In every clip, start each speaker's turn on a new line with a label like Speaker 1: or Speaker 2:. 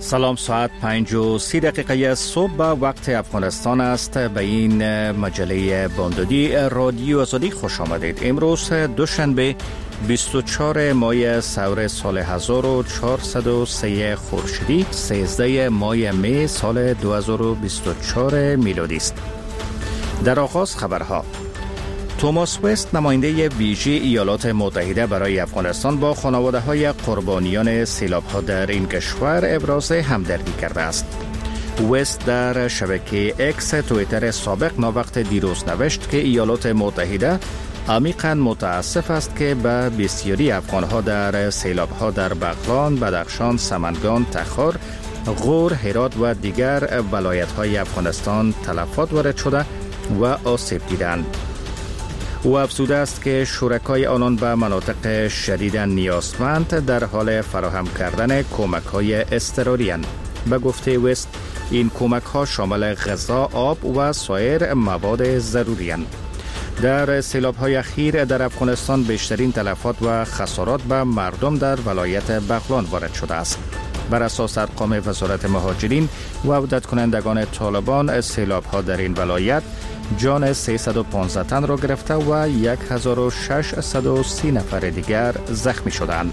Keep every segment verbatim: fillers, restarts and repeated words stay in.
Speaker 1: سلام، ساعت پنج و سی دقیقه صبح به وقت افغانستان است. به این مجله بامدادی رادیو آزادی خوش آمدید. امروز دوشنبه بیست و چهارم ماه سور سال هزار و چهارصد و سه خورشیدی، سیزده ماه می سال دو هزار و بیست و چهار میلادی است. در آغاز خبرها. توماس وست، نماینده ویژه ایالات متحده برای افغانستان، با خانواده‌های قربانیان سیلاب‌ها در این کشور ابراز همدردی کرده است. وست در شبکه اکس توییتر سابق ناوقت دیروز نوشت که ایالات متحده عمیقاً متاسف است که به بسیاری افغان‌ها در سیلاب‌ها در بغلان، بدخشان، سمنگان، تخار، غور، هرات و دیگر ولایت‌های افغانستان تلفات وارد شده و آسیب دیدند. او افزوده است که شرکای آنان به مناطق شدیداً نیازمند در حال فراهم کردن کمک‌های اضطراری اند. به گفته وست، این کمک‌ها شامل غذا، آب و سایر مواد ضروری اند. در سیلاب‌های اخیر در افغانستان بیشترین تلفات و خسارات به مردم در ولایت بغلان وارد شده است. بر اساس ارقام وزارت مهاجرین و عودت کنندگان طالبان، سیلاب‌ها در این ولایت جان سیصد و پانزده تن را گرفته و هزار و ششصد و سی نفر دیگر زخمی شدند.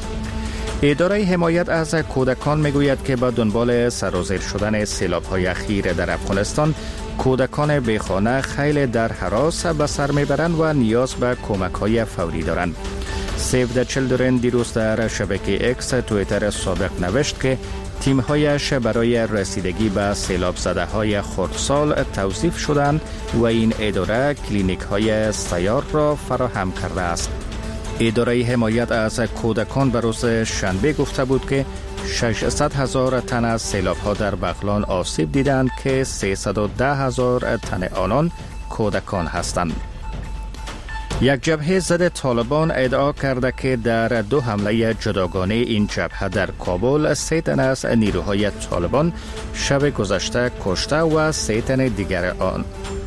Speaker 1: اداره حمایت از کودکان میگوید که با دنبال سرازیر شدن سیلاب‌های اخیر در افغانستان، کودکان بیخانه خیلی در هراس به سر میبرند و نیاز به کمک‌های فوری دارند. سیو د چیلدرن دیروز در شبکه اکس توییتر سابق نوشت که تیم‌هایش برای رسیدگی به سیلاب زده های خردسال توظیف شدند و این اداره کلینیک‌های سیار را فراهم کرده است. اداره حمایت از کودکان به روز شنبه گفته بود که ششصد هزار تن از سیلاب‌ها در بغلان آسیب دیدند که سیصد و ده هزار تن آنان کودکان هستند. یک جبهه ضد طالبان ادعا کرده که در دو حمله جداگانه این جبهه در کابل، سه تن از نیروهای طالبان شب گذشته کشته و سه تن دیگر آن.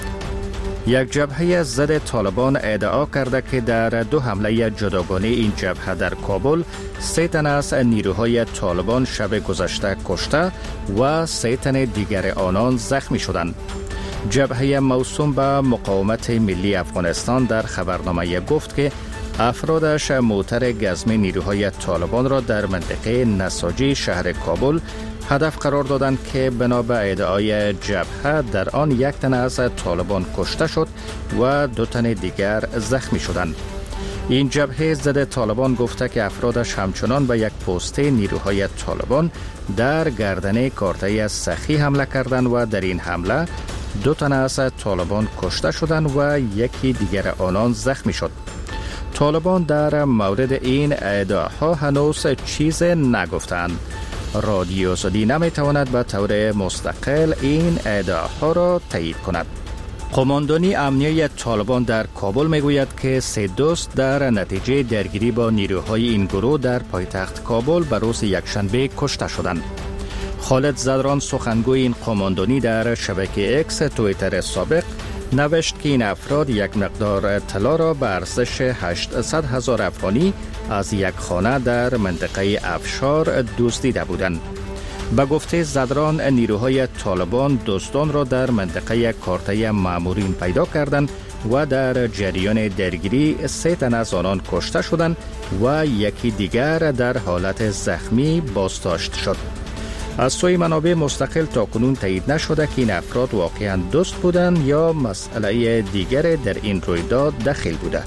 Speaker 1: یک جبهه ضد طالبان ادعا کرده که در دو حمله جداگانه این جبهه در کابل، سه تن از نیروهای طالبان شب گذشته کشته و سه تن دیگر آنان زخمی شدند. جبهه موسوم به مقاومت ملی افغانستان در خبرنامه گفت که افرادش موتر گزم نیروهای طالبان را در منطقه نساجی شهر کابل هدف قرار دادند که بنا به ادعای جبهه در آن یک تن از طالبان کشته شد و دو تن دیگر زخمی شدند. این جبهه ضد طالبان گفته که افرادش همچنان به یک پست نیروهای طالبان در گردنه کارتای سخی حمله کردند و در این حمله دو تن از طالبان کشته شدند و یکی دیگر آنان زخمی شد. طالبان در مورد این ادعاها هنوز چیز نگفتند. رادیو آزادی نمیتواند به طور مستقل این ادعاها را تایید کند. قماندانی امنیه طالبان در کابل میگوید که سه دوست در نتیجه درگیری با نیروهای این گروه در پایتخت کابل به روز یکشنبه کشته شدند. خالد زدران، سخنگوی این قماندانی، در شبکه اکس توییتر سابق نوشت که این افراد یک مقدار طلا را به ارزش هشتصد هزار افغانی از یک خانه در منطقه افشار دزدیده بودند. به گفته زدران، نیروهای طالبان دوستان را در منطقه کارتای مامورین پیدا کردند و در جریان درگیری سه تن از آنان کشته شدند و یکی دیگر در حالت زخمی بازداشت شد. از سوی منابع مستقل تاکنون تایید نشده که این افراد واقعاً دوست بودند یا مسئله دیگر در این رویداد دخیل بوده.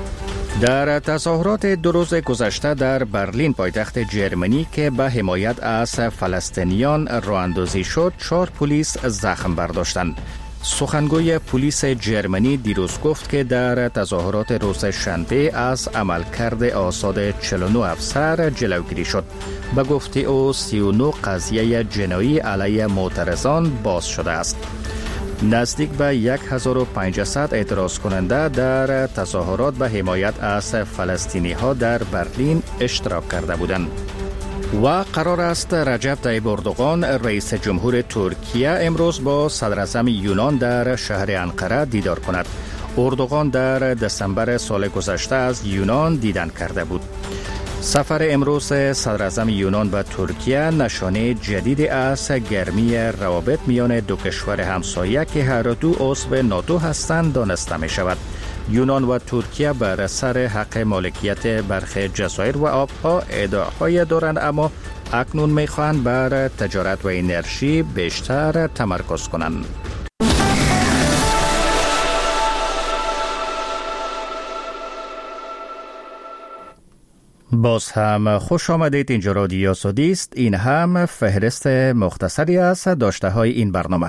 Speaker 1: در تظاهرات دو روز گذشته در برلین، پایتخت جرمنی، که به حمایت از فلسطینیان راه اندازی شد، چهار پلیس زخم برداشتند. سخنگوی پلیس جرمنی دیروز گفت که در تظاهرات روز شنبه از عملکرد آزاد چهل و نه افسر جلوگیری شد. به گفته او سی و نه قضیه جنایی علیه معترضان باز شده است. نزدیک به هزار و پانصد اعتراض کننده در تظاهرات به حمایت از فلسطینی ها در برلین اشتراک کرده بودند. و قرار است رجب طیب اردوغان، رئیس جمهور ترکیه، امروز با صدر اعظم یونان در شهر انقره دیدار کند. اردوغان در دسامبر سال گذشته از یونان دیدن کرده بود. سفر امروز صدر اعظم یونان به ترکیه نشانه جدیدی از گرمی روابط میان دو کشور همسایه که هر دو عضو ناتو هستند دانسته می شود. یونان و ترکیه بر سر حق مالکیت برخی جزایر و آبها ادعاهای دارند، اما اکنون می خواهند بر تجارت و انرژی بیشتر تمرکز کنند. باز هم خوش آمدید. اینجا رادیو آزادی است. این هم فهرست مختصری از داشته های این برنامه.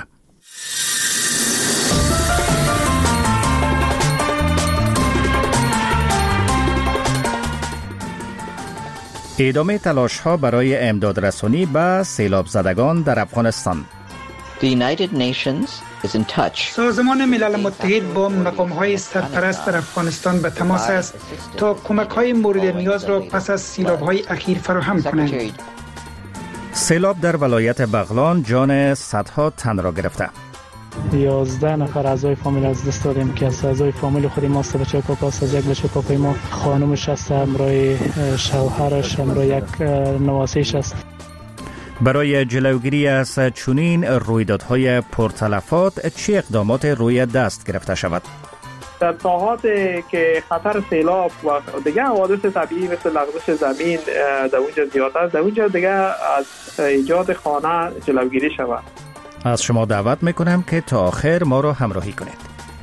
Speaker 1: ادامه تلاش ها برای امدادرسانی به سیلاب زدگان در افغانستان.
Speaker 2: The United Nations is in touch.
Speaker 3: سازمان ملل متحد با مقام‌های سرپرست در افغانستان به تماس است تا کمک‌های مورد نیاز را پس از سیلاب‌های اخیر فراهم کنند.
Speaker 1: سیلاب در ولایت بغلان جان صدها تن را گرفته.
Speaker 4: یازده نفر اعضای فامیل از دست دادیم که از اعضای فامیل خودی ما است. بچه کاکاست، از یک بچه کاکای ما خانمش است، همراه شوهرش، همراه یک نواسیش است.
Speaker 1: برای جلوگیری از چنین رویدادهای پرتلفات چه اقدامات روی دست گرفته شود؟
Speaker 5: در ساحاتی که خطر سیلاب و دیگه حوادث طبیعی مثل لغزش زمین در اونجا زیاد است، در اونجا دیگه از ایجاد خانه جلوگیری شود.
Speaker 1: از شما دعوت میکنم که تا آخر ما را همراهی کنید.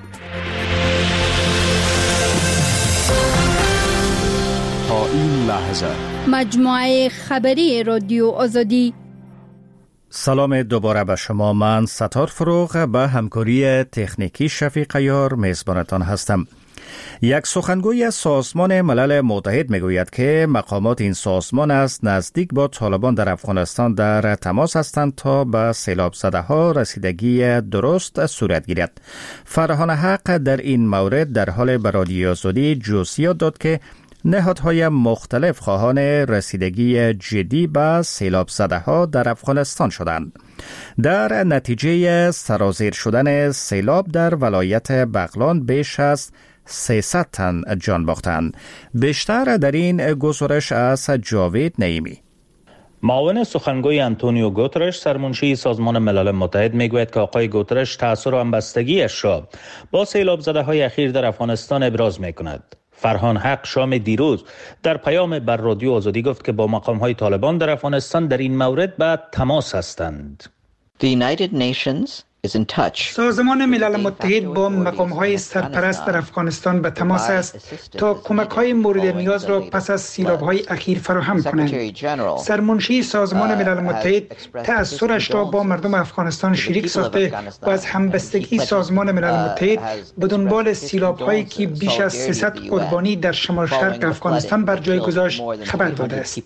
Speaker 6: تا این لحظه
Speaker 7: مجموعه خبری رادیو آزادی.
Speaker 1: سلام دوباره به شما. من ستار فروغ به همکاری تکنیکی شفیق عیار میزبانتان هستم. یک سخنگوی از سازمان ملل متحد میگوید که مقامات این سازمان از نزدیک با طالبان در افغانستان در تماس هستند تا به سیلاب زده ها رسیدگی درست صورت گیرد. فرهان حق در این مورد در حال به رادیو آزادی جزئیات داد که نهادهای مختلف خواهان رسیدگی جدی به سیلاب زده ها در افغانستان شدند. در نتیجه سرازیر شدن سیلاب در ولایت بغلان بیش از سیصد تن جان باختند. بیشتر در این گزارش از جاوید نعیمی.
Speaker 8: معاون سخنگوی آنتونیو گوترش سرمنشی سازمان ملل متحد میگوید که آقای گوترش تأثیر و همبستگیش را با سیلاب زده های اخیر در افغانستان ابراز میکند. فرهان حق شام دیروز در پیام بر رادیو آزادی گفت که با مقام‌های طالبان در افغانستان در این مورد به تماس هستند.
Speaker 2: The United Nations is in touch.
Speaker 3: سازمان ملل متحد با مقام‌های سرپرست در افغانستان به تماس است تا کمک‌های مورد نیاز را پس از سیلاب‌های اخیر فراهم کنند. سرمنشی سازمان ملل متحد تأثیرش را با مردم افغانستان شریک ساخته و از همبستگی سازمان ملل متحد به دنبال سیلاب‌هایی که بیش از سیصد قربانی در شمال شرق افغانستان بر جای گذاشت خبر داده است.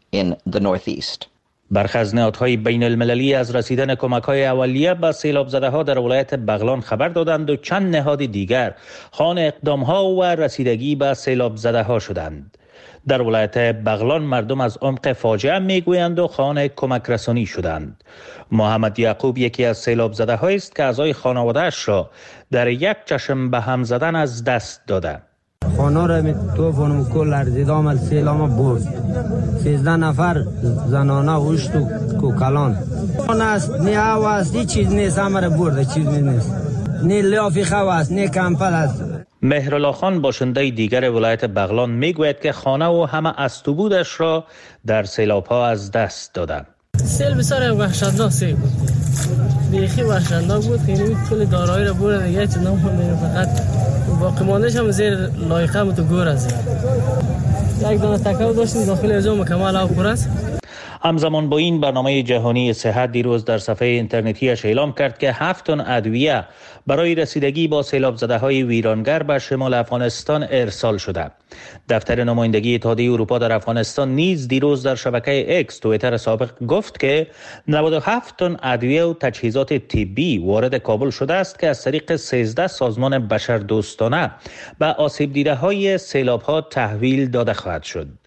Speaker 8: برخی از نهادهای بین المللی از رسیدن کمک‌های اولیه به سیلاب زده ها در ولایت بغلان خبر دادند و چند نهاد دیگر خوان اقدام‌ها و رسیدگی به سیلاب زده ها شدند. در ولایت بغلان مردم از عمق فاجعه میگویند و خوان کمک رسانی شدند. محمد یعقوب یکی از سیلاب زده هایی است که اعضای خانواده‌اش را در یک چشم به هم زدن از دست داده.
Speaker 9: خانه را می توفانم کل لرزید آمد سیلام برد. سیزده نفر زنانه وشت و کوکلان. خانه است نه هوا است هیچ چیز نیست، همه را برده چیز نیست. نه لافی خوا است نه کمپل است.
Speaker 8: مهرالله خان باشنده دیگر ولایت بغلان میگوید که خانه و همه استوبودش را در سیلاب ها از دست دادند.
Speaker 10: سیل بسیار وحشتناک سیل بود. بیخی وحشتناک بود که این کل دارایی را برد دیگه چه نمونده، فقط باقی ماندهش هم زیر لایقه بود و گور از یک دانه تکاو داشتیم داخل از اون مکمل آب پر است.
Speaker 8: همزمان با این برنامه جهانی صحت دیروز در صفحه اینترنتیش اعلام کرد که هفت تن ادویه برای رسیدگی با سیلاب زده های ویرانگر به شمال افغانستان ارسال شده. دفتر نمایندگی اتحادیه اروپا در افغانستان نیز دیروز در شبکه اکس توییتر سابق گفت که نود و هفت تن ادویه و تجهیزات طبی وارد کابل شده است که از طریق سیزده سازمان بشردوستانه به آسیب دیده های سیلاب ها تحویل داده خواهد شد.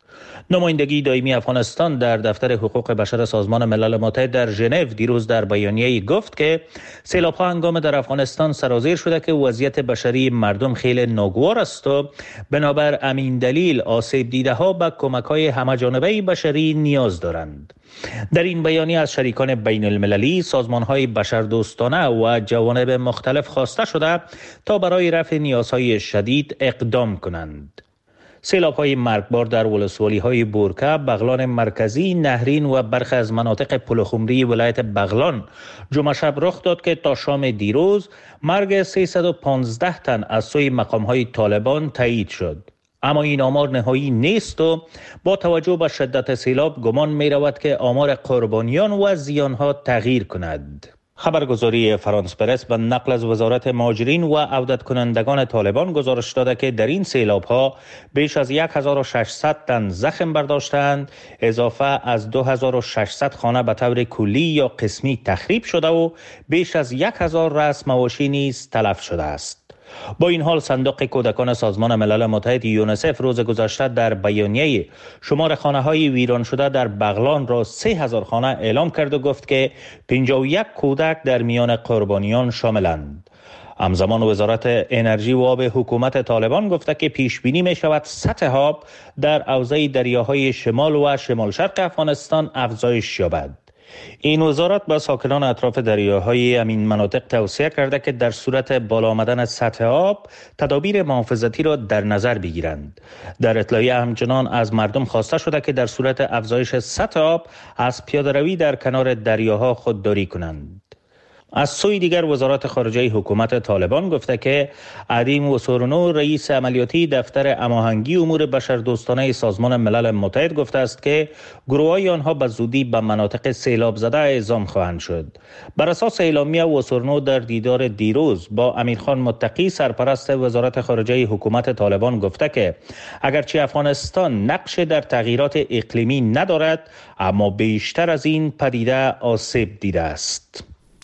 Speaker 8: نمایندگی دائمی افغانستان در دفتر حقوق بشر سازمان ملل متحد در ژنو دیروز در بیانیه‌ای گفت که سیلاب‌ها هنگام در افغانستان سرازیر شده که وضعیت بشری مردم خیلی ناگوار است و بنابر همین دلیل آسیب دیده‌ها به کمک‌های همه‌جانبه بشری نیاز دارند. در این بیانیه از شریکان بین المللی، سازمان‌های بشردوستانه و جوانب مختلف خواسته شده تا برای رفع نیازهای شدید اقدام کنند. سیلاب‌های مرگبار در ولسوالی‌های بورکه، بغلان مرکزی، نهرین و برخی از مناطق پلخمری ولایت بغلان جمعه شب رخ داد که تا شام دیروز مرگ سیصد و پانزده تن از سوی مقام‌های طالبان تایید شد. اما این آمار نهایی نیست و با توجه به شدت سیلاب گمان می رود که آمار قربانیان و زیانها تغییر کند. خبرگزاری فرانس پرس به نقل از وزارت مهاجرین و عودت کنندگان طالبان گزارش داده که در این سیلاب‌ها بیش از هزار و ششصد تن زخم برداشتند، اضافه از دو هزار و ششصد خانه به طور کلی یا قسمی تخریب شده و بیش از هزار رأس مواشی نیز تلف شده است. با این حال صندوق کودکان سازمان ملل متحد یونیسف روز گذشته در بیانیه شمار خانه‌های ویران شده در بغلان را سه هزار خانه اعلام کرد و گفت که پنجاه و یک کودک در میان قربانیان شاملند. همزمان وزارت انرژی و آب حکومت طالبان گفته که پیش بینی می شود سطح آب در حوزه دریاهای شمال و شمال شرق افغانستان افزایش یابد. این وزارت به ساکنان اطراف دریاهای همین مناطق توصیه کرده که در صورت بالا آمدن سطح آب تدابیر محافظتی را در نظر بگیرند. در اطلاعیه همچنان از مردم خواسته شده که در صورت افزایش سطح آب از پیاده‌روی در کنار دریاها خودداری کنند. از سوی دیگر وزارت خارجه حکومت طالبان گفته که عدیم وسورنو رئیس عملیاتی دفتر هماهنگی امور بشردوستانه سازمان ملل متحد گفته است که گروه‌های آنها به زودی به مناطق سیلاب زده اعزام خواهند شد. بر اساس اعلامیه وسورنو در دیدار دیروز با امیرخان متقی سرپرست وزارت خارجه حکومت طالبان گفته که اگرچه افغانستان نقش در تغییرات اقلیمی ندارد اما بیشتر از این پدیده آسیب دیده است.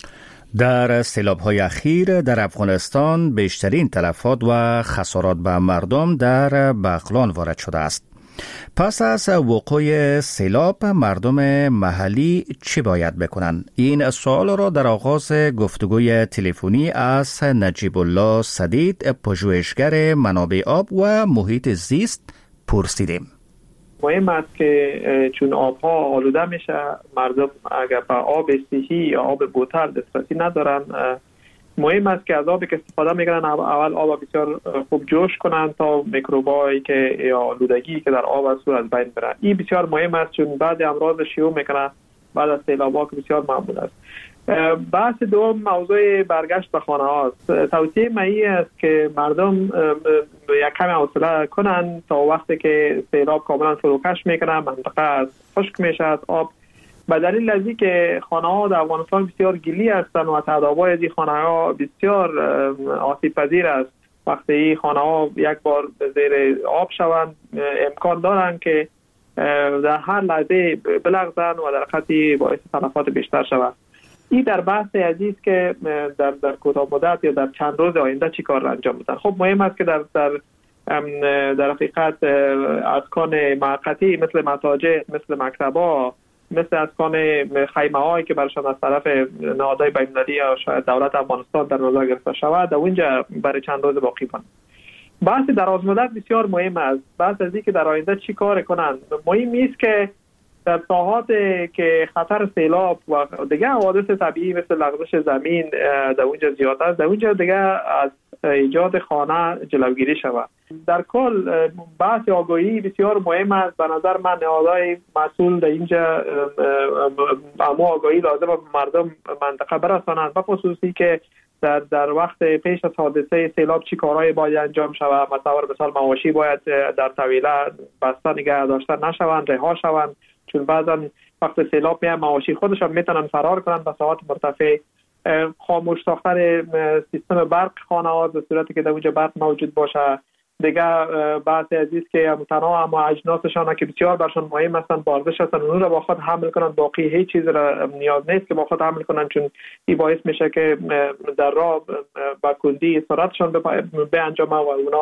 Speaker 1: در سیلاب‌های اخیر در افغانستان بیشترین تلفات و خسارات به مردم در بغلان وارد شده است. پس از وقوع سیلاب مردم محلی چی باید بکنند؟ این سوال را در آغاز گفتگوی تلفنی از نجیب الله سدید، پژوهشگر منابع آب و محیط زیست پرسیدیم.
Speaker 5: مهم است که چون آبها آلوده میشه، مردم اگر به آب صحی یا آب بوتل دسترسی ندارن، مهم است که از آبی که استفاده میکنن اول آب بسیار خوب جوش کنن تا میکروبایی که یا آلودگی که در آب است از بین بره. این بسیار مهم است چون بعد امراض شیوع میکنه بعد از سیلاب‌ها که بسیار معمول است. بحث دوم موضوع برگشت به خانه هاست. توصیه من است که مردم یک کمی حوصله کنن تا وقتی که سیلاب کاملا فروکش میکنه، منطقه از خشک میشه از آب. به دلیل از این که خانه ها در افغانستان بسیار گلی هستند و تداوای از این خانه ها بسیار آسیب پذیر است. وقتی این خانه ها یک بار زیر آب شوند امکان دارند که در هر لحظه بلغزن و در خطی باعث تلفات بیشتر شود. این در بحث عزیز که در در کوتاه مدت یا در چند روز آینده چی کار انجام بدن. خب مهم است که در در در حقیقت اسکان موقتی مثل متاجر، مثل مکتب‌ها، مثل اسکان خیمه‌هایی که برشان از طرف نهادهای بین‌المللی یا شاید دولت افغانستان در نظر گرفته شود در اونجا برای چند روز باقی کنند. بحث دراز مدت بسیار مهم است. بحث از اینکه در آینده چی کار کنند. مهم است که در ساحات که خطر سیلاب و دیگه حوادث طبیعی مثل لغزش زمین در اونجا زیاد است، در اونجا دیگه از ایجاد خانه جلوگیری شود. در کل بحث آگاهی بسیار مهم است. به نظر من نهادهای مسئول در اینجا اما آگاهی لازم به مردم منطقه برسانند، و خصوصی که در در وقت پیش از حادثه سیلاب چی کارهای باید انجام شود. مثلا مثال مواشی باید در طویله بسته نگه داشته نشوند، رها شوند، چون بعضا وقت سیلاب میان مواشی خودشان میتونن فرار کنن به ساحات مرتفع. خاموش ساختن سیستم برق خانه ها به صورتی که در اونجا برق موجود باشه. دیگه بحث عزیز که تنها اما اجناسشان که بسیار برشان مهم هستن بارزش هستن اون رو با خود حمل کنن، باقی هیچ چیز را نیاز نیست که با خود حمل کنن، چون این باعث میشه که در راه با کندی سرعتشان به انجام و اونا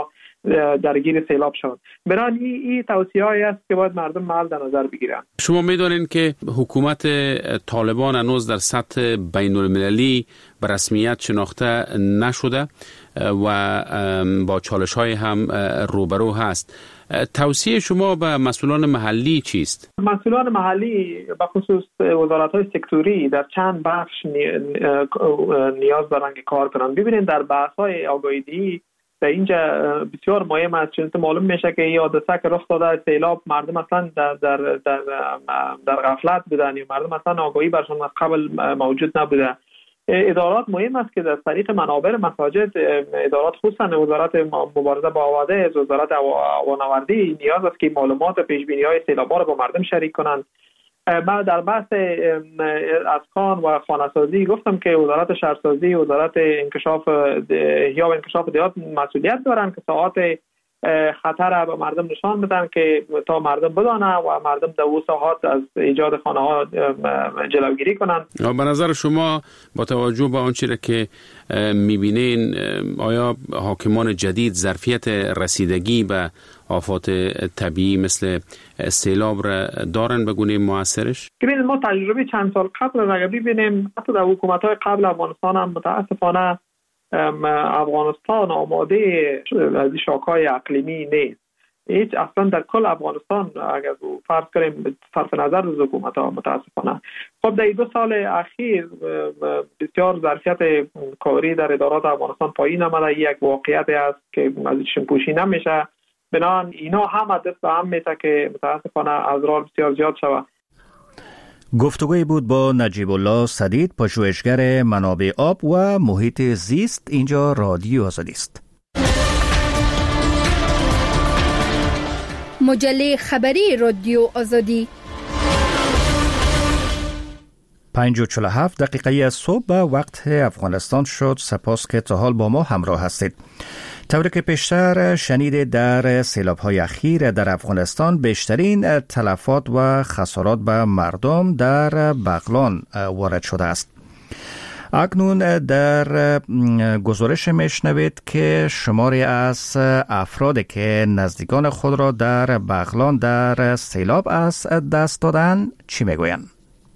Speaker 5: درگیر سیلاب شوند. برای این این توصیه‌ای است که باید مردم محل در نظر بگیرند.
Speaker 11: شما می‌دانید که حکومت طالبان هنوز در سطح بین المللی به رسمیت شناخته نشده و با چالش‌های هم روبرو هست. توصیه شما به مسئولان محلی چیست؟
Speaker 5: مسئولان محلی به خصوص وزارت‌های سکتوری در چند بخش نیاز دارند که کار کنند. ببینید در بحث‌های آگاهی در اینجا بسیار مهم است، چون معلوم میشه که این حادثه که رخ داده سیلاب مردم اصلا در در در, در غفلت بودن یا مردم اصلا آگاهی برشان از قبل موجود نبوده. ادارات مهم است که در طریق منابر مساجد، ادارات خصوصا وزارت مبارزه با حوادث، وزارت هوانوردی نیاز است که معلومات پیش بینی های سیلاب را با مردم شریک کنند. بعد در بحث اسکان و خانه‌سازی گفتم که وزارت شهرسازی، وزارت انکشاف یا انکشاف دیات مسئولیت دارند که ساعات خطر به مردم نشان بدن که تا مردم بدانه و مردم در اون ساعات از ایجاد خانه ها جلوگیری کنند.
Speaker 11: به نظر شما با توجه به آنچه که میبینین، آیا حاکمان جدید ظرفیت رسیدگی به آفات طبیعی مثل سیلاب را دارن به گونه موثرش؟
Speaker 5: ببینید ما تجربه چند سال قبل را ببینیم، حتی در حکومت‌های قبل افغانستان هم متاسفانه افغانستان آماده از شاک‌های اقلیمی نیست. هیچ اصلا در کل افغانستان اگر فرض کنیم صرف نظر از حکومت‌ها متاسفانه. خب در دو سال اخیر بسیار ظرفیت کاری در ادارات افغانستان پایین آمده. یک واقعیت است که از ایشون پوشی نمیشه. بنابراین اینا هم دست به هم میشه که متاسفانه اضرار بسیار زیاد شود.
Speaker 1: گفتگوی بود با نجیب الله سدید، پژوهشگر منابع آب و محیط زیست. اینجا رادیو آزادی است.
Speaker 7: مجله خبری رادیو آزادی.
Speaker 1: پنج و چهل و هفت دقیقه از صبح به وقت افغانستان شد. سپاس که تا حال با ما همراه هستید. طوری که پیشتر شنیده، در سیلاب‌های اخیر در افغانستان بیشترین تلفات و خسارات به مردم در بغلان وارد شده است. اکنون در گزارش میشنوید که شماری از افرادی که نزدیکان خود را در بغلان در سیلاب از دست دادن چی میگویند.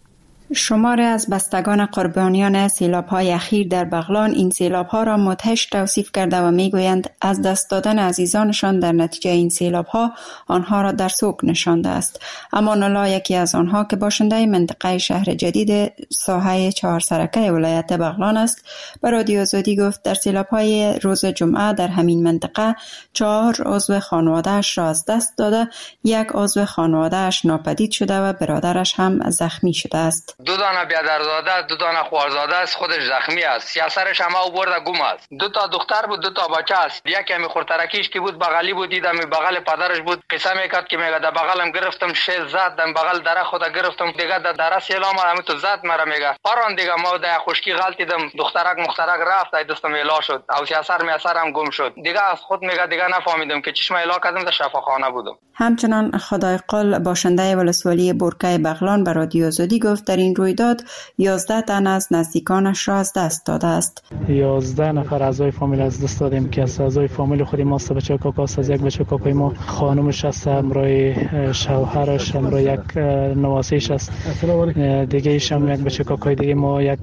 Speaker 12: شماری از بستگان قربانیان سیلاب‌های اخیر در بغلان این سیلاب‌ها را مدهش توصیف کرده و می‌گویند از دست دادن عزیزانشان در نتیجه این سیلاب‌ها آنها را در سوگ نشانده است. امان الله، یکی از آنها که باشنده منطقه شهر جدید ساحه چهار سرکه ولایت بغلان است، به رادیو آزادی گفت در سیلاب‌های روز جمعه در همین منطقه چهار عضو خانواده‌اش را از دست داده، یک عضو خانواده‌اش ناپدید شده و برادرش هم زخمی شده است.
Speaker 13: دو دانه بیادرزاده، دو دانه خوارزاده است، خودش زخمی است. سیاسرش هم او برده گم است. دو تا دختر بود، دو تا بچه است. یکی همی خورترکیش که بود بغلی بود، دیدم بغل پدرش بود. قصه میکرد که میگه در بغلم گرفتم شیل زد، در بغل دره خدا گرفتم، دیگه در دره سیلام هم تو زد مرا میگه. پران دیگه ما در خشکی غلطیدم، دخترک مخترک رفت، ای دستم الا شد. او سیاسر میاسر هم گم شد. دیگه از خود میگه دیگه نفهمیدم که چشم الا کردم در شفاخانه بودم.
Speaker 12: همچنان خدای قل باشنده ولسوالی برکه بغلان به رادیو آزادی گفت در این رویداد یازده تن از نزدیکانش را از دست داده است.
Speaker 4: یازده نفر اعضای فامیل از دست دادیم که از اعضای فامیل خودی ما است. بچه کاکاست، از یک بچه کاکای ما خانمش است، همراه شوهرش، همراه یک نواسیش است. دیگه ایش هم یک بچه کاکای دیگه ما، یک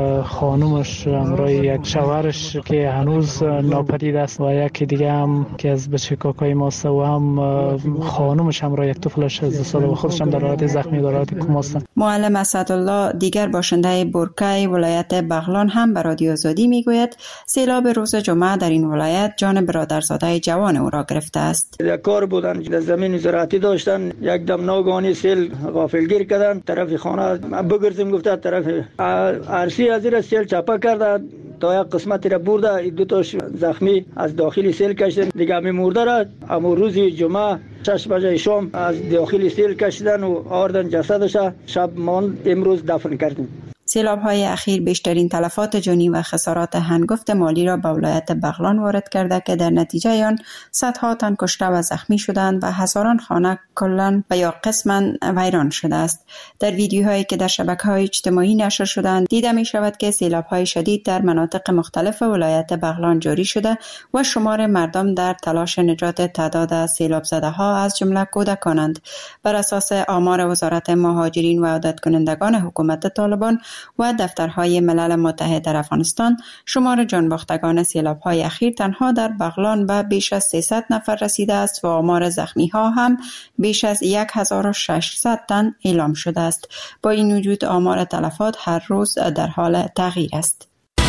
Speaker 4: خانمش همراه یک شوهرش که هنوز ناپدید است و یک دیگه هم که از بچه کاکای ما است و هم خانمش همراه یک طفلش از دو ساله و خودش هم در حالت زخمی در حالت کما است.
Speaker 12: معلم اسدالله دیگر باشنده برکه ولایت بغلان هم به رادیو آزادی میگوید سیلاب روز جمعه در این ولایت جان برادرزاده جوان او را گرفته است.
Speaker 14: یک کار بودن در زمین زراعتی داشتن، یک دم ناگهانی سیل غافلگیر کردن، طرف خانه بگرزیم گفته طرف عرصی از این سیل چپا کرده تا یک قسمتی را برده، دو تاش زخمی از داخل سیل کشیدن، دیگه می مرده را اما روز جمعه شش بجه شام از داخل سیل کشیدن و آوردن جسدش، شب مان امروز دفن کردیم.
Speaker 12: سیلاب‌های اخیر بیشترین تلفات جانی و خسارات هنگفت مالی را به ولایت بغلان وارد کرده که در نتیجه آن صدها تن کشته و زخمی شدند و هزاران خانه کلاً و یا قسماً ویران شده است. در ویدیوهایی که در شبکه‌های اجتماعی نشر شدند دیده می شود که سیلاب‌های شدید در مناطق مختلف ولایت بغلان جاری شده و شمار مردم در تلاش نجات تعداد سیلاب زده ها از جمله کودکانند. بر اساس آمار وزارت مهاجرین و عادت کنندگان حکومت طالبان و دفترهای ملل متحد در افغانستان، شمار جانباختگان سیلاب‌های اخیر تنها در بغلان به بیش از سیصد نفر رسیده است و آمار زخمی ها هم بیش از هزار و ششصد تن اعلام شده است. با این وجود آمار تلفات هر روز در حال تغییر است.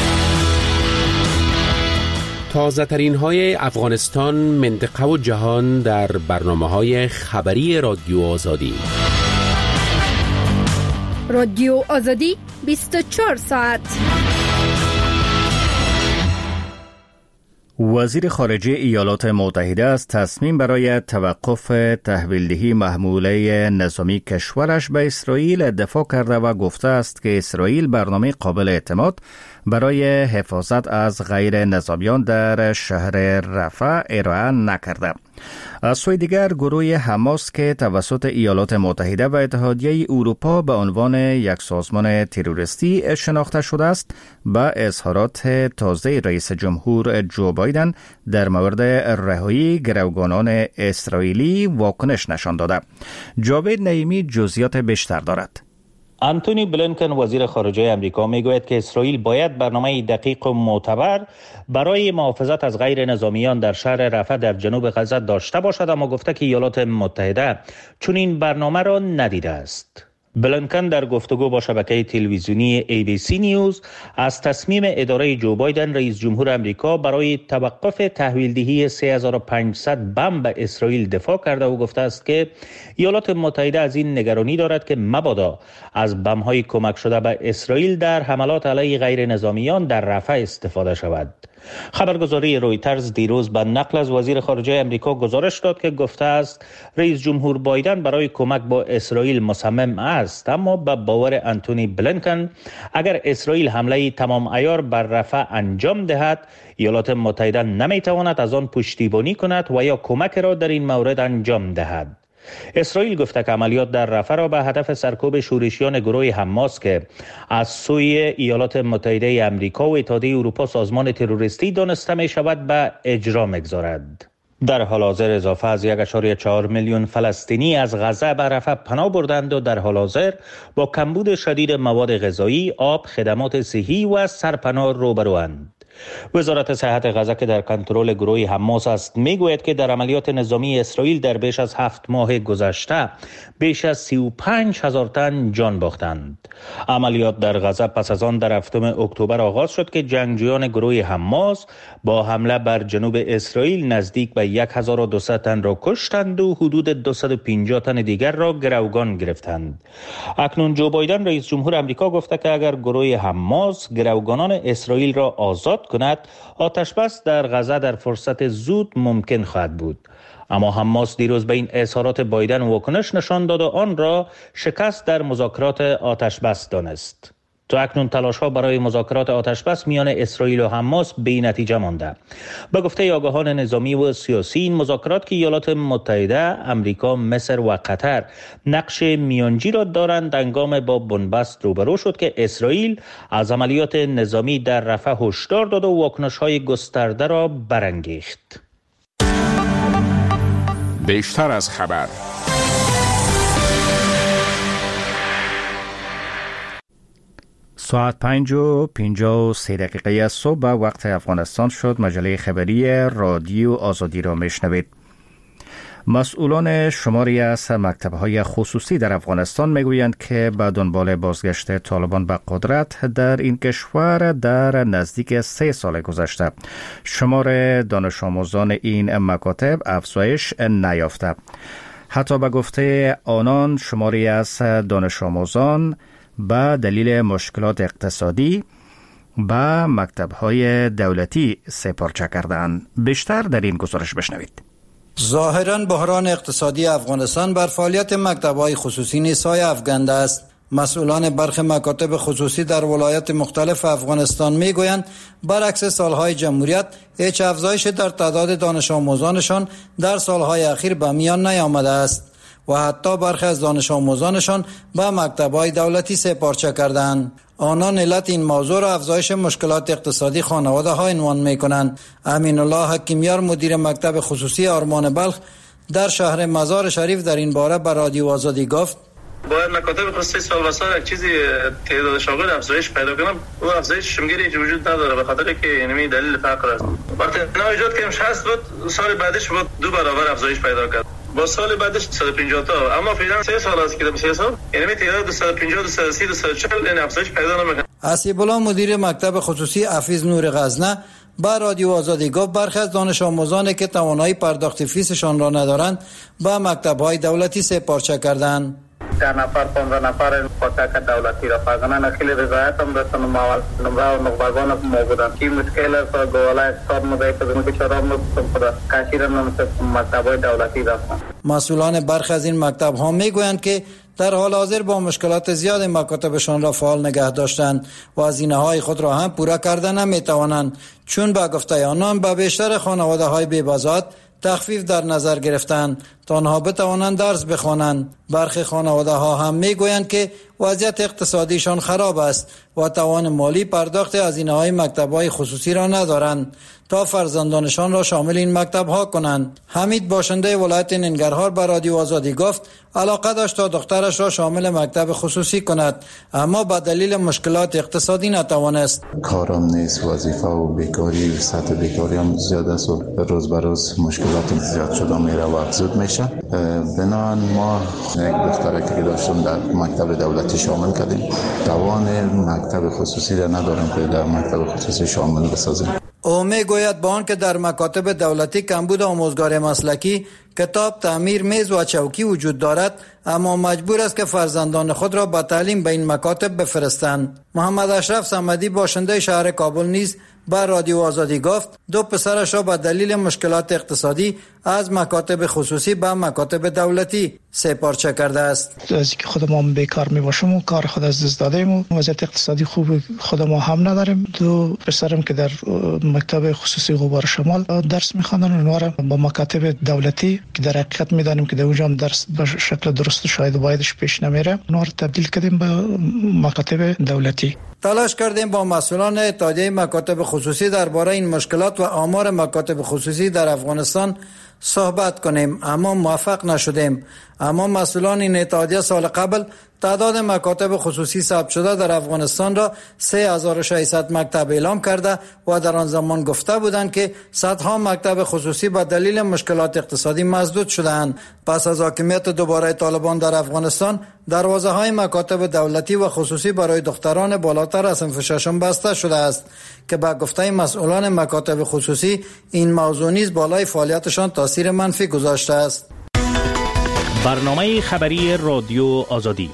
Speaker 11: تازه ترین های افغانستان، منطقه و جهان در برنامه های خبری رادیو آزادی.
Speaker 7: رادیو آزادی بیست و چهار ساعت.
Speaker 1: وزیر خارجه ایالات متحده از تصمیم برای توقف تحویلدهی محموله نظامی کشورش به اسرائیل دفاع کرده و گفته است که اسرائیل برنامه قابل اعتماد برای حفاظت از غیر نظامیان در شهر رفح ارائه نکرده. از سوی دیگر گروه حماس که توسط ایالات متحده و اتحادیه اروپا به عنوان یک سازمان تروریستی شناخته شده است، با اظهارات تازه رئیس جمهور جو بایدن در مورد رهایی گروگانان اسرائیلی واکنش نشان داده. جاوید نعیمی جزئیات بیشتر دارد.
Speaker 8: آنتونی بلینکن وزیر خارجه آمریکا میگوید که اسرائیل باید برنامه دقیق و معتبر برای محافظت از غیر نظامیان در شهر رفح در جنوب غزه داشته باشد، اما گفته که ایالات متحده چون این برنامه را ندیده است. بلینکن در گفتگو با شبکه تلویزیونی ای بی سی نیوز از تصمیم اداره جو بایدن رئیس جمهور آمریکا برای توقف تحویلدهی سه هزار و پانصد بم به اسرائیل دفاع کرده و گفته است که ایالات متحده از این نگرانی دارد که مبادا از بم‌های کمک شده به اسرائیل در حملات علیه غیر نظامیان در رفح استفاده شود. خبرگزاری رویترز دیروز به نقل از وزیر خارجه آمریکا گزارش داد که گفته است رئیس جمهور بایدن برای کمک با اسرائیل مصمم است، اما به باور آنتونی بلینکن اگر اسرائیل حمله تمام عیار بر رفح انجام دهد، ایالات متحده نمیتواند از آن پشتیبانی کند و یا کمک را در این مورد انجام دهد. اسرائیل گفته که عملیات در رفح را به هدف سرکوب شورشیان گروه حماس که از سوی ایالات متحده آمریکا و اتحادیه اروپا سازمان تروریستی دانسته می شود به اجرا می‌گذارد. در حال حاضر اضافه از یک و چهار میلیون فلسطینی از غزه به رفح پناه بردند و در حال حاضر با کمبود شدید مواد غذایی، آب، خدمات صحی و سرپناه روبروند. وزارت صحت غزه که در کنترل گروه حماس است میگوید که در عملیات نظامی اسرائیل در بیش از هفت ماه گذشته بیش از سی و پنج هزار تن جان باختند. عملیات در غزه پس از آن در هفتم اکتبر آغاز شد که جنگجویان گروه حماس با حمله بر جنوب اسرائیل نزدیک به هزار و دویست تن را کشتند و حدود دویست و پنجاه تن دیگر را گروگان گرفتند. اکنون جو بایدن رئیس جمهور آمریکا گفته که اگر گروه حماس گروگانان اسرائیل را آزاد کند، آتش بس در غزه در فرصت زود ممکن خواهد بود. اما حماس دیروز به این اظهارات بایدن واکنش نشان داد و آن را شکست در مذاکرات آتش بس دانست. تا اکنون تلاش‌ها برای مذاکرات آتش بس میان اسرائیل و حماس بی نتیجه مانده. به گفته آگاهان نظامی و سیاسی، این مذاکرات که ایالات متحده، آمریکا، مصر و قطر نقش میانجی را دارند، هنگام با بنبست روبرو شد که اسرائیل از عملیات نظامی در رفح هشدار داد و واکنش‌های گسترده را برانگیخت.
Speaker 6: بیشتر از خبر.
Speaker 1: ساعت پنج و پنجاه و سه دقیقه از صبح به وقت افغانستان شد. مجله خبری رادیو آزادی را میشنوید. مسئولان شماری از مکتب‌های خصوصی در افغانستان میگویند که به دنبال بازگشت طالبان به قدرت در این کشور در نزدیک سه سال گذشته شمار دانش آموزان این مکاتب افزایش نیافته. حتی به گفته آنان شماری از دانش آموزان به دلیل مشکلات اقتصادی به مکتب‌های دولتی سپرچه کردند. بیشتر در این گزارش بشنوید.
Speaker 15: ظاهراً بحران اقتصادی افغانستان بر فعالیت مکتب‌های خصوصی نیز سایه افکنده است. مسئولان برخی مکاتب خصوصی در ولایات مختلف افغانستان میگویند برعکس سالهای جمهوریت هیچ افزایش در تعداد دانش آموزانشان در سالهای اخیر به میان نیامده است و حتی برخی از دانش آموزانشان به مکتب‌های دولتی سپارچه کردند. آنان علت این موضوع را افزایش مشکلات اقتصادی خانواده ها عنوان می‌کنند. امین الله حکیمیار مدیر مکتب خصوصی آرمان بلخ در شهر مزار شریف در این باره به رادیو آزادی گفت:
Speaker 16: باید مکاتب خصوصی سال به سال یک چیزی تعداد شاگرد افزایش پیدا کنه. او افزایش شمگیری وجود نداره به خاطر که اینمی دلیل فقر است. وقتی نو ایجاد کردیم شصت بود، سال بعدش بود دو برابر افزایش پیدا کرد. با سال بعدش صد و پنجاه تا، اما فعلا سه سال است که در سه سال اینمی تعداد صد و پنجاه تا صد و سی تا صد و چهل این افزایش پیدا نمیکنه.
Speaker 15: اسیب الله مدیر مکتب خصوصی افیز نور غزنه با رادیو آزادی گفت برخی از دانش آموزانی که توانایی پرداخت فیسشان را ندارند با مکتب‌های دولتی سپارچه کردند.
Speaker 17: ده نفر پانزده نفر پاکک دولتی را فرزانان خیلی رضایت هم داشتن و موال نمره و نقبرگان هم موجودن که مشکل است و گواله اقتصاد مضایف از اون که شراب نبستم خدا کشیر هم نمسته مکتبای دولتی رفتن.
Speaker 15: مسئولان برخی از این مکتب ها می گویند که در حال حاضر با مشکلات زیاد مکاتبشان را فعال نگه داشتند و هزینه های خود را هم پورا کرده نمی توانند، چون با گفته آنان به بیشتر خانواده های بی‌بزاعت تخفیف در نظر گرفتند تا آنها بتوانند درس بخوانند. برخی خانواده ها هم میگویند که وضعیت اقتصادیشان خراب است و توان مالی پرداخت هزینه های مکتب های خصوصی را ندارند تا فرزندانشان را شامل این مکتب ها کنند. حمید باشنده ولایت ننگرهار به رادیو آزادی گفت علاقه داشت تا دخترش را شامل مکتب خصوصی کند، اما به دلیل مشکلات اقتصادی نتوانست.
Speaker 18: کارم نیست، وظیفه و بیکاری و سطح بیکاری هم زیاد است و روز به روز مشکلات زیاد شده میره و افزود میشه. بنابراین ما یک دخترک که داشتم در مکتب دولتی شامل کردیم، توان مکتب خصوصی را ندارم که در مکتب خصوصی شامل بسازیم.
Speaker 15: او میگوید با آنکه در مکاتب دولتی کمبود آموزگار مسلکی، کتاب، تعمیر، میز و چوکی وجود دارد، اما مجبور است که فرزندان خود را به تعلیم به این مکاتب بفرستند. محمد اشرف صمدی باشنده شهر کابل نیز با رادیو آزادی گفت دو پسرش را به دلیل مشکلات اقتصادی از مکاتب خصوصی به مکاتب دولتی سپارچه کرده است.
Speaker 4: از اینکه خود ما بیکار می باشیم و کار خود از دست دادیم و وضعیت اقتصادی خوب خود ما هم نداریم. دو پسرم که در مکتب خصوصی غبار شمال درس می‌خوانند، اونها را با مکاتب دولتی که در حقیقت می‌دانیم که در اونجا هم درس به شکل درست شاید بایدش پیش نمیره، اونها را تبدیل کردیم به مکاتب دولتی.
Speaker 15: تلاش کردیم با مسئولان اتحادیه مکاتب خصوصی درباره این مشکلات و آمار مکاتب خصوصی در افغانستان صحبت کنیم، اما موفق نشدیم. اما مسئولان این اتحادیه سال قبل تعداد مکاتب خصوصی ثبت شده در افغانستان را سه هزار و ششصد مکتب اعلام کرده و در آن زمان گفته بودند که صدها مکتب خصوصی به دلیل مشکلات اقتصادی مسدود شدند. پس از حاکمیت دوباره طالبان در افغانستان، دروازه‌های مکاتب دولتی و خصوصی برای دختران بالاتر از صنف ششم بسته شده است که با گفته مسئولان مکاتب خصوصی این موضوع نیز بالای فعالیتشان تاثیر منفی گذاشته است.
Speaker 8: برنامه خبری رادیو آزادی.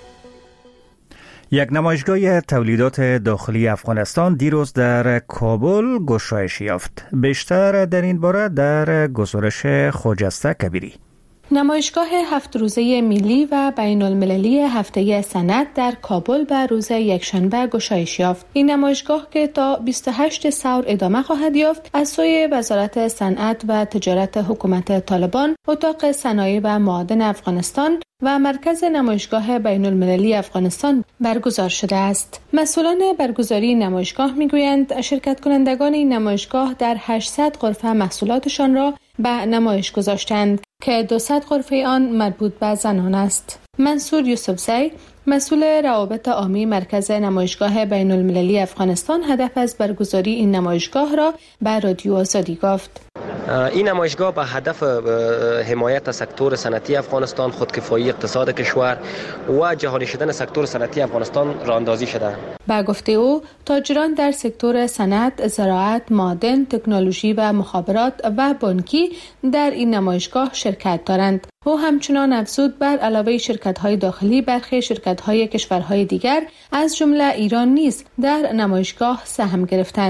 Speaker 1: یک نمایشگاه تولیدات داخلی افغانستان دیروز در کابل گشایش یافت. بیشتر در این باره در گزارش خجسته کبیری.
Speaker 19: نمایشگاه هفت روزه ملی و بین المللی هفته صنعت در کابل به روز یکشنبه گشایش یافت. این نمایشگاه که تا بیست و هشت سور ادامه خواهد یافت، از سوی وزارت صنعت و تجارت حکومت طالبان، اتاق صنایع و معادن افغانستان و مرکز نمایشگاه بین المللی افغانستان برگزار شده است. مسئولان برگزاری نمایشگاه میگویند شرکت کنندگان این نمایشگاه در هشتصد غرفه محصولاتشان را به نمایش گذاشتند که دویست غرفه آن مربوط به زنان است. منصور یوسفزی، مسئول روابط عامی مرکز نمایشگاه بین المللی افغانستان، هدف از برگزاری این نمایشگاه را به رادیو آزادی گفت.
Speaker 20: این نمایشگاه به هدف حمایت سکتور صنعتی افغانستان، خودکفایی اقتصاد کشور و جهانی شدن سکتور صنعتی افغانستان راه اندازی شده.
Speaker 19: با گفته او، تاجران در سکتور صنعت، زراعت، معادن، تکنولوژی و مخابرات و بانکی در این نمایشگاه شرکت دارند. او همچنان افزود بر علاوه شرکت‌های داخلی، برخی شرکت‌های کشورهای دیگر از جمله ایران نیز در نمایشگاه سهم گرفتند.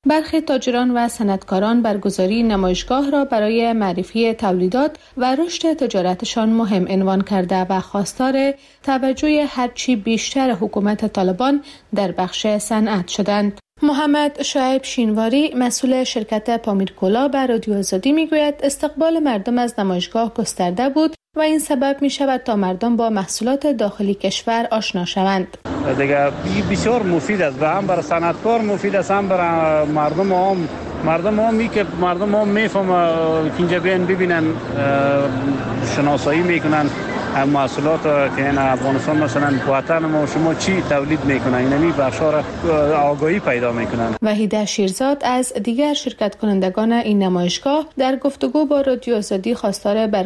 Speaker 19: برخی تاجران و صنعتکاران برگزاری نمایشگاه را برای معرفی تولیدات و رشد تجارتشان مهم عنوان کرده و خواستار توجه هرچی بیشتر حکومت طالبان در بخش صنعت شدند. محمد شعیب شینواری مسئول شرکت پامیرکولا به رادیو آزادی میگوید استقبال مردم از نمایشگاه گسترده بود و این سبب می شود تا مردم با محصولات داخلی کشور آشنا شوند.
Speaker 21: دیگه بسیار مفید است و هم برای صنعتکار مفید است، هم برای مردم هم مردم هم می که مردم هم میفهمن که اینجا بیان ببینن، شناسایی میکنن هم محصولات که این افغانستان مثلا وطن ما شما چی تولید میکنن، اینمی بخشار آگاهی پیدا میکنن.
Speaker 19: وحیده شیرزاد از دیگر شرکت کنندگان این نمایشگاه در گفتگو با رادیو آزادی خواستار بر